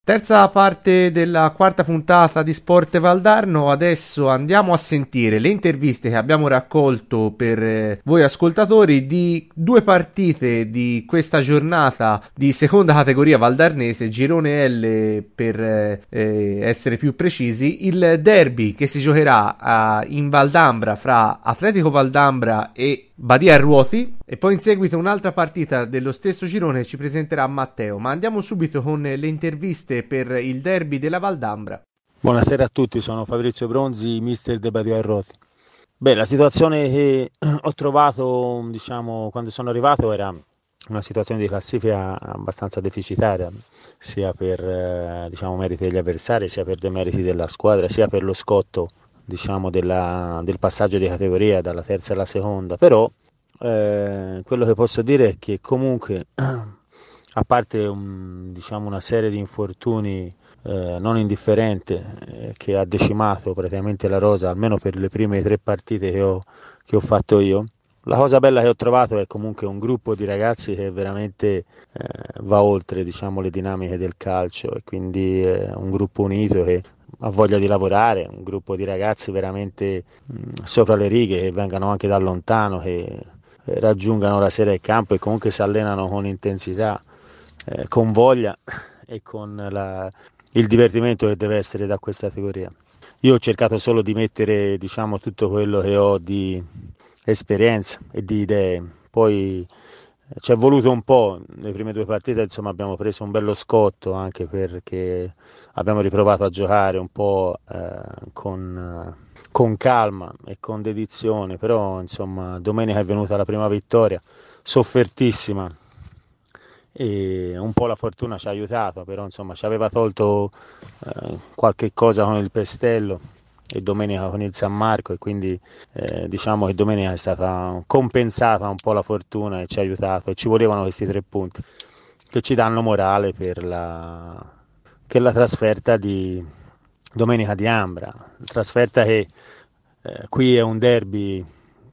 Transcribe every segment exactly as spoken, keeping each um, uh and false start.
Terza parte della quarta puntata di Sport Valdarno. Adesso andiamo a sentire le interviste che abbiamo raccolto per eh, voi ascoltatori di due partite di questa giornata di seconda categoria valdarnese, girone L per eh, eh, essere più precisi. Il derby che si giocherà eh, in Valdambra fra Atletico Valdambra e Badia Ruoti, e poi in seguito un'altra partita dello stesso girone ci presenterà Matteo. Ma andiamo subito con le interviste per il derby della Valdambra. Buonasera a tutti, sono Fabrizio Bronzi, mister de Badia Ruoti. Beh, la situazione che ho trovato, diciamo, quando sono arrivato era una situazione di classifica abbastanza deficitaria, sia per eh, diciamo, meriti degli avversari, sia per demeriti della squadra, sia per lo scotto, diciamo, della, del passaggio di categoria dalla terza alla seconda. Però eh, quello che posso dire è che comunque, a parte un, diciamo, una serie di infortuni eh, non indifferente eh, che ha decimato praticamente la rosa, almeno per le prime tre partite che ho, che ho fatto io, la cosa bella che ho trovato è comunque un gruppo di ragazzi che veramente eh, va oltre, diciamo, le dinamiche del calcio, e quindi è un gruppo unito che ha voglia di lavorare, un gruppo di ragazzi veramente mh, sopra le righe, che vengano anche da lontano, che eh, raggiungano la sera del campo e comunque si allenano con intensità, eh, con voglia e con la, il divertimento che deve essere da questa categoria. Io ho cercato solo di mettere, diciamo, tutto quello che ho di esperienza e di idee. Poi eh, ci è voluto un po', le prime due partite insomma abbiamo preso un bello scotto, anche perché abbiamo riprovato a giocare un po' eh, con, eh, con calma e con dedizione, però insomma domenica è venuta la prima vittoria, soffertissima, e un po' la fortuna ci ha aiutato, però insomma ci aveva tolto eh, qualche cosa con il Pestello e domenica con il San Marco, e quindi eh, diciamo che domenica è stata compensata un po' la fortuna e ci ha aiutato, e ci volevano questi tre punti che ci danno morale per la, per la trasferta di domenica di Ambra, trasferta che eh, qui è un derby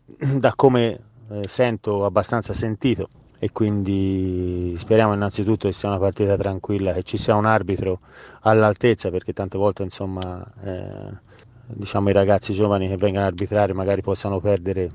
da come eh, sento abbastanza sentito, e quindi speriamo innanzitutto che sia una partita tranquilla, che ci sia un arbitro all'altezza, perché tante volte insomma eh, diciamo i ragazzi giovani che vengono a arbitrare magari possano perdere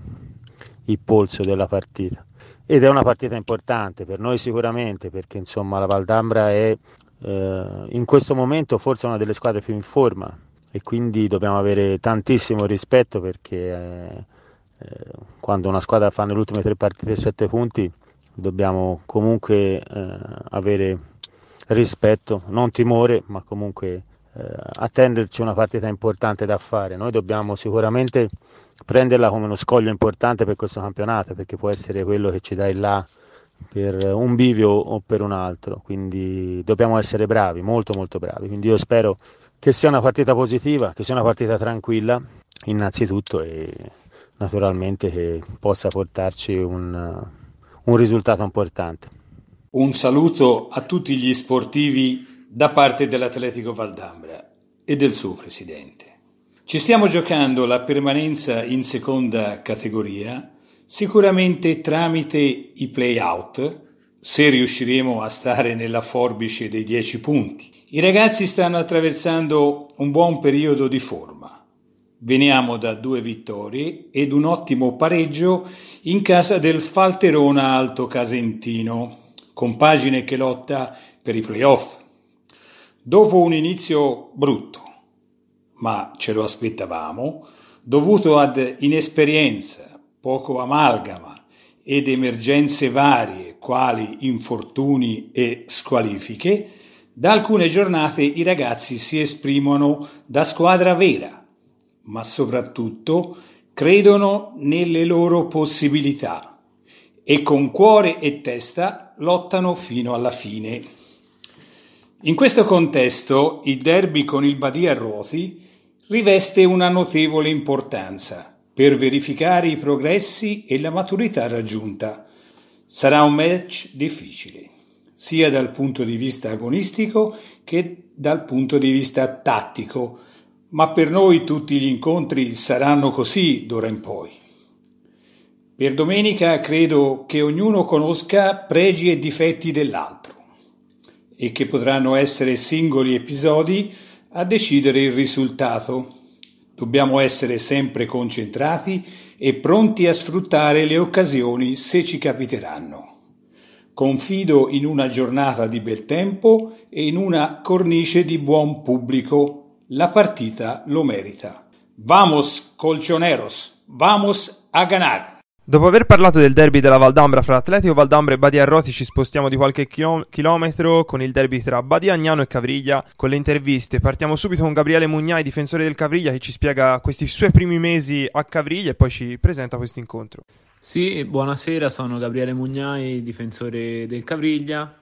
il polso della partita. Ed è una partita importante per noi sicuramente, perché insomma la Valdambra è eh, in questo momento forse una delle squadre più in forma, e quindi dobbiamo avere tantissimo rispetto, perché eh, eh, quando una squadra fa nelle ultime tre partite sette punti dobbiamo comunque eh, avere rispetto, non timore, ma comunque eh, attenderci una partita importante da fare. Noi dobbiamo sicuramente prenderla come uno scoglio importante per questo campionato, perché può essere quello che ci dà il là per un bivio o per un altro, quindi dobbiamo essere bravi, molto molto bravi. Quindi io spero che sia una partita positiva, che sia una partita tranquilla innanzitutto, e naturalmente che possa portarci un, un risultato importante. Un saluto a tutti gli sportivi da parte dell'Atletico Valdambra e del suo presidente. Ci stiamo giocando la permanenza in seconda categoria, sicuramente tramite i play-out, se riusciremo a stare nella forbice dei dieci punti. I ragazzi stanno attraversando un buon periodo di forma. Veniamo da due vittorie ed un ottimo pareggio in casa del Falterona Alto Casentino, compagine che lotta per i playoff. Dopo un inizio brutto, ma ce lo aspettavamo, dovuto ad inesperienza, poco amalgama ed emergenze varie quali infortuni e squalifiche, da alcune giornate i ragazzi si esprimono da squadra vera, ma soprattutto credono nelle loro possibilità e con cuore e testa lottano fino alla fine. In questo contesto il derby con il Badia Ruoti riveste una notevole importanza per verificare i progressi e la maturità raggiunta. Sarà un match difficile, sia dal punto di vista agonistico che dal punto di vista tattico, ma per noi tutti gli incontri saranno così d'ora in poi. Per domenica credo che ognuno conosca pregi e difetti dell'altro e che potranno essere singoli episodi a decidere il risultato. Dobbiamo essere sempre concentrati e pronti a sfruttare le occasioni se ci capiteranno. Confido in una giornata di bel tempo e in una cornice di buon pubblico. La partita lo merita. Vamos, colchoneros! Vamos a ganar! Dopo aver parlato del derby della Valdambra fra Atletico Valdambra e Badia Arroti, ci spostiamo di qualche chilom- chilometro con il derby tra Badia Agnano e Cavriglia con le interviste. Partiamo subito con Gabriele Mugnai, difensore del Cavriglia, che ci spiega questi suoi primi mesi a Cavriglia e poi ci presenta questo incontro. Sì, buonasera, sono Gabriele Mugnai, difensore del Cavriglia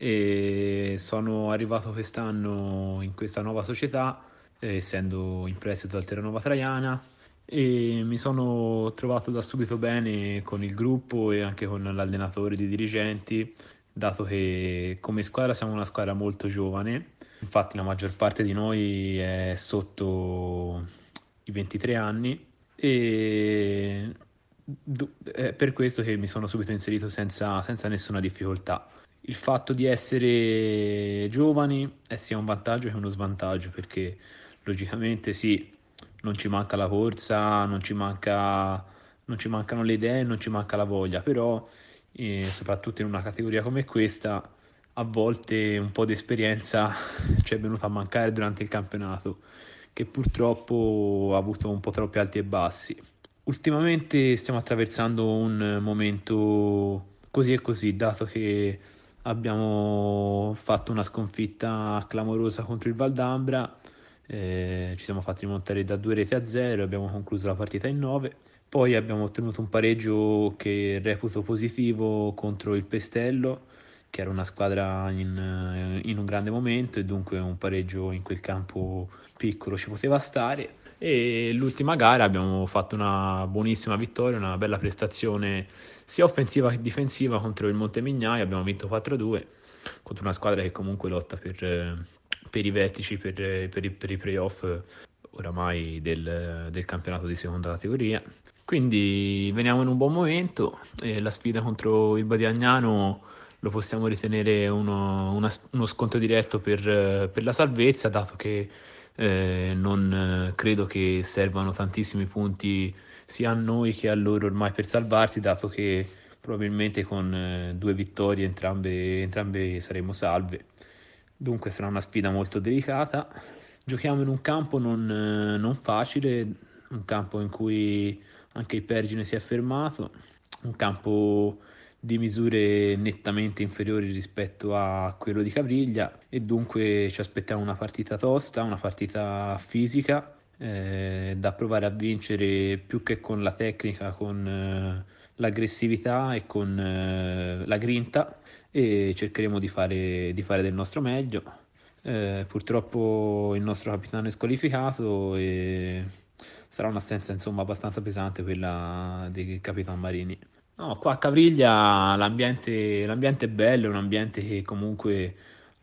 e sono arrivato quest'anno in questa nuova società, eh, essendo in prestito al Terranova Traiana, e mi sono trovato da subito bene con il gruppo e anche con l'allenatore, i dirigenti, dato che come squadra siamo una squadra molto giovane. Infatti la maggior parte di noi è sotto i ventitré anni e è per questo che mi sono subito inserito senza, senza nessuna difficoltà. Il fatto di essere giovani è sia un vantaggio che uno svantaggio, perché logicamente sì, non ci manca la corsa, non ci manca, non ci mancano le idee, non ci manca la voglia, però eh, soprattutto in una categoria come questa a volte un po' di esperienza ci è venuta a mancare durante il campionato, che purtroppo ha avuto un po' troppi alti e bassi. Ultimamente stiamo attraversando un momento così e così, dato che abbiamo fatto una sconfitta clamorosa contro il Valdambra. Eh, ci siamo fatti rimontare da due reti a zero, abbiamo concluso la partita in nove, poi abbiamo ottenuto un pareggio che reputo positivo contro il Pestello, che era una squadra in, in un grande momento, e dunque un pareggio in quel campo piccolo ci poteva stare. E l'ultima gara abbiamo fatto una buonissima vittoria, una bella prestazione sia offensiva che difensiva contro il Montemignai. Abbiamo vinto quattro a due contro una squadra che comunque lotta per per i vertici, per, per, i, per i playoff oramai del, del campionato di seconda categoria. Quindi veniamo in un buon momento e la sfida contro il Badia Agnano lo possiamo ritenere uno, una, uno scontro diretto per, per la salvezza, dato che eh, non credo che servano tantissimi punti sia a noi che a loro ormai per salvarsi, dato che probabilmente con eh, due vittorie entrambe, entrambe saremo salve. Dunque sarà una sfida molto delicata. Giochiamo in un campo non, non facile, un campo in cui anche il Pergine si è fermato, un campo di misure nettamente inferiori rispetto a quello di Cavriglia, e dunque ci aspettiamo una partita tosta, una partita fisica, eh, da provare a vincere più che con la tecnica, con eh, l'aggressività e con eh, la grinta, e cercheremo di fare, di fare del nostro meglio. Eh, purtroppo il nostro capitano è squalificato e sarà un'assenza insomma abbastanza pesante quella del capitano Marini. No, qua a Cavriglia l'ambiente, l'ambiente è bello, è un ambiente che comunque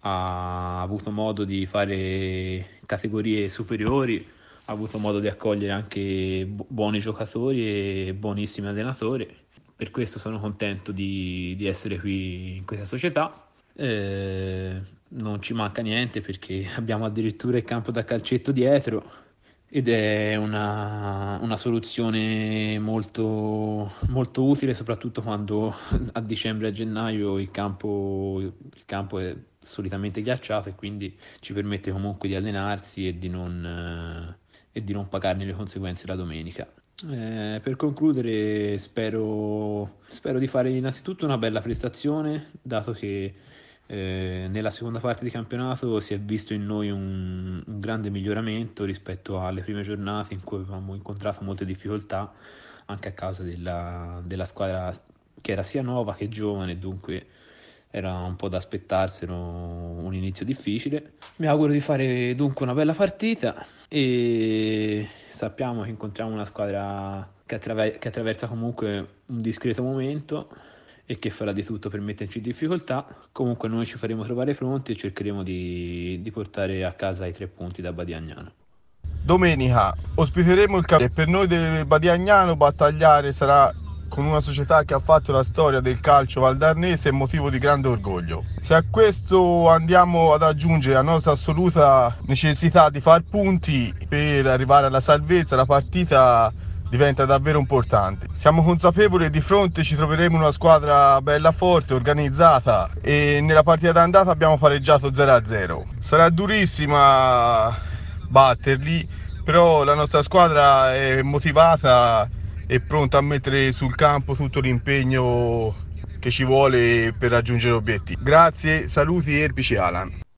ha avuto modo di fare categorie superiori, ha avuto modo di accogliere anche bu- buoni giocatori e buonissimi allenatori. Per questo sono contento di, di essere qui in questa società. Eh, non ci manca niente perché abbiamo addirittura il campo da calcetto dietro, ed è una, una soluzione molto, molto utile, soprattutto quando a dicembre e a gennaio il campo, il campo è solitamente ghiacciato, e quindi ci permette comunque di allenarsi e di non, eh, e di non pagarne le conseguenze la domenica. Eh, per concludere spero, spero di fare innanzitutto una bella prestazione, dato che eh, nella seconda parte di campionato si è visto in noi un, un grande miglioramento rispetto alle prime giornate, in cui avevamo incontrato molte difficoltà anche a causa della, della squadra che era sia nuova che giovane, dunque era un po' da aspettarselo un inizio difficile. Mi auguro di fare dunque una bella partita, e sappiamo che incontriamo una squadra che, attraver- che attraversa comunque un discreto momento e che farà di tutto per metterci in difficoltà. Comunque noi ci faremo trovare pronti e cercheremo di, di portare a casa i tre punti da Badia Agnano. Domenica ospiteremo il Cavriglia e per noi del Badia Agnano battagliare sarà con una società che ha fatto la storia del calcio valdarnese è motivo di grande orgoglio. Se a questo andiamo ad aggiungere la nostra assoluta necessità di far punti per arrivare alla salvezza, la partita diventa davvero importante. Siamo consapevoli che di fronte ci troveremo una squadra bella forte, organizzata, e nella partita d'andata abbiamo pareggiato zero a zero. Sarà durissima batterli, però la nostra squadra è motivata e pronta a mettere sul campo tutto l'impegno che ci vuole per raggiungere l'obiettivo. Grazie, saluti Erpici Alan.